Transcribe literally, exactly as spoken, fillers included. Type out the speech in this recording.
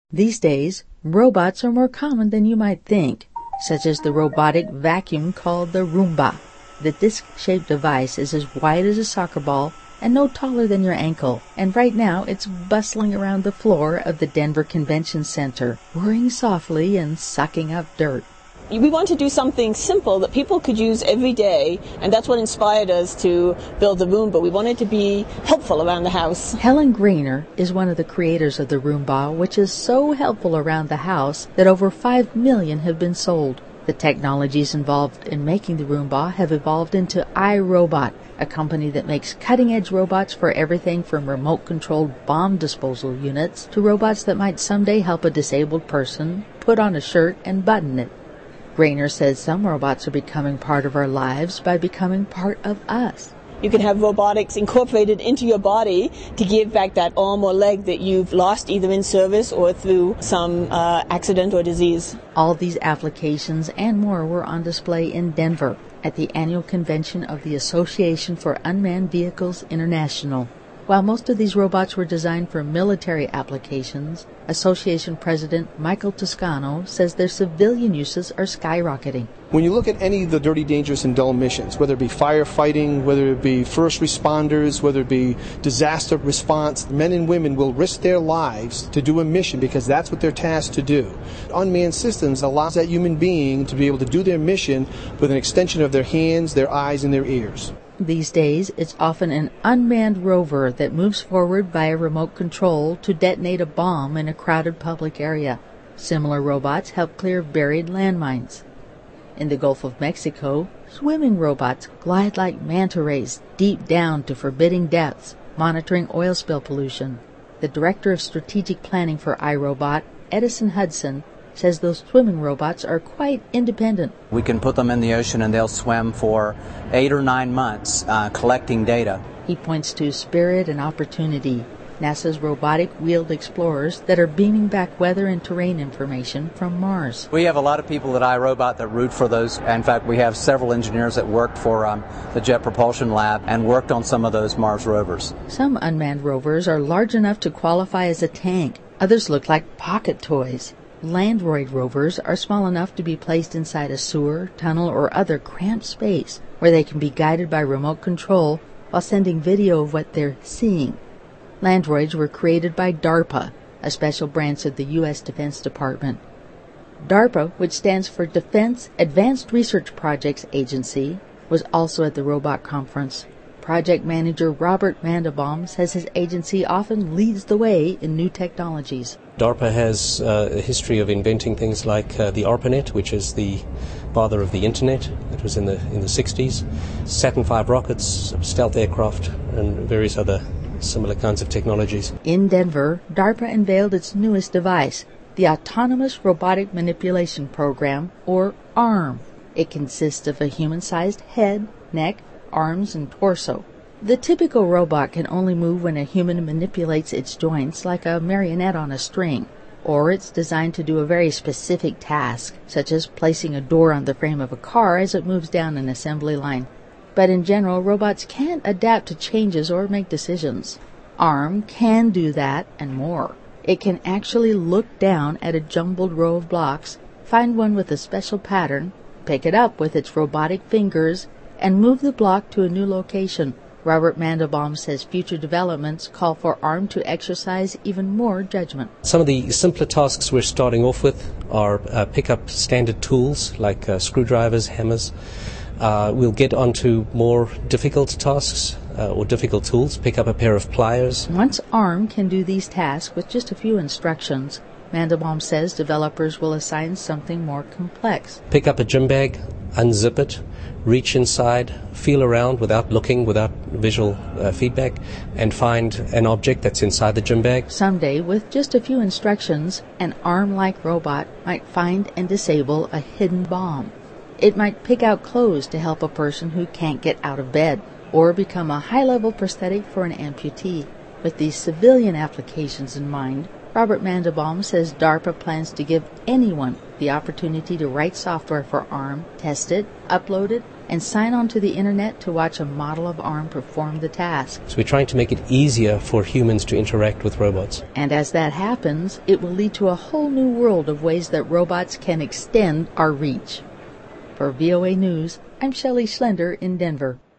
These days, robots are more common than you might think, such as the robotic vacuum called the Roomba. The disc-shaped device is as wide as a soccer ball and no taller than your ankle, and right now it's bustling around the floor of the Denver Convention Center, whirring softly and sucking up dirt. We want to do something simple that people could use every day, and that's what inspired us to build the Roomba. We wanted to be helpful around the house. Helen Grainer is one of the creators of the Roomba, which is so helpful around the house that over five million have been sold. The technologies involved in making the Roomba have evolved into iRobot, a company that makes cutting-edge robots for everything from remote-controlled bomb disposal units to robots that might someday help a disabled person put on a shirt and button it. Grainer says some robots are becoming part of our lives by becoming part of us. You can have robotics incorporated into your body to give back that arm or leg that you've lost either in service or through some uh, accident or disease. All these applications and more were on display in Denver at the annual convention of the Association for Unmanned Vehicles International. While most of these robots were designed for military applications, Association President Michael Toscano says their civilian uses are skyrocketing. When you look at any of the dirty, dangerous, and dull missions, whether it be firefighting, whether it be first responders, whether it be disaster response, men and women will risk their lives to do a mission because that's what they're tasked to do. Unmanned systems allows that human being to be able to do their mission with an extension of their hands, their eyes, and their ears. These days, it's often an unmanned rover that moves forward via remote control to detonate a bomb in a crowded public area. Similar robots help clear buried landmines. In the Gulf of Mexico, swimming robots glide like manta rays deep down to forbidding depths, monitoring oil spill pollution. The Director of Strategic Planning for iRobot, Edison Hudson, says those swimming robots are quite independent. We can put them in the ocean and they'll swim for eight or nine months uh, collecting data. He points to Spirit and Opportunity, NASA's robotic wheeled explorers that are beaming back weather and terrain information from Mars. We have a lot of people at iRobot that root for those. In fact, we have several engineers that worked for um, the Jet Propulsion Lab and worked on some of those Mars rovers. Some unmanned rovers are large enough to qualify as a tank. Others look like pocket toys. Landroid rovers are small enough to be placed inside a sewer, tunnel, or other cramped space where they can be guided by remote control while sending video of what they're seeing. Landroids were created by DARPA, a special branch of the U S Defense Department. DARPA, which stands for Defense Advanced Research Projects Agency, was also at the robot conference. Project manager Robert Mandelbaum says his agency often leads the way in new technologies. DARPA has uh, a history of inventing things like uh, the ARPANET, which is the father of the Internet. It was in the in the sixties. Saturn five rockets, stealth aircraft, and various other similar kinds of technologies. In Denver, DARPA unveiled its newest device, the Autonomous Robotic Manipulation Program, or ARM. It consists of a human-sized head, neck, arms, and torso. The typical robot can only move when a human manipulates its joints like a marionette on a string, or it's designed to do a very specific task, such as placing a door on the frame of a car as it moves down an assembly line. But in general, robots can't adapt to changes or make decisions. ARM can do that and more. It can actually look down at a jumbled row of blocks, find one with a special pattern, pick it up with its robotic fingers, and move the block to a new location. Robert Mandelbaum says future developments call for ARM to exercise even more judgment. Some of the simpler tasks we're starting off with are uh, pick up standard tools like uh, screwdrivers, hammers. Uh, we'll get onto more difficult tasks uh, or difficult tools, pick up a pair of pliers. Once ARM can do these tasks with just a few instructions, Mandelbaum says developers will assign something more complex. Pick up a gym bag, unzip it, reach inside, feel around without looking, without visual uh, feedback, and find an object that's inside the gym bag. Someday, with just a few instructions, an ARM-like robot might find and disable a hidden bomb. It might pick out clothes to help a person who can't get out of bed, or become a high-level prosthetic for an amputee. With these civilian applications in mind, Robert Mandelbaum says DARPA plans to give anyone the opportunity to write software for ARM, test it, upload it, and sign on to the internet to watch a model of arm perform the task. So we're trying to make it easier for humans to interact with robots. And as that happens, it will lead to a whole new world of ways that robots can extend our reach. For V O A News, I'm Shelley Schlender in Denver.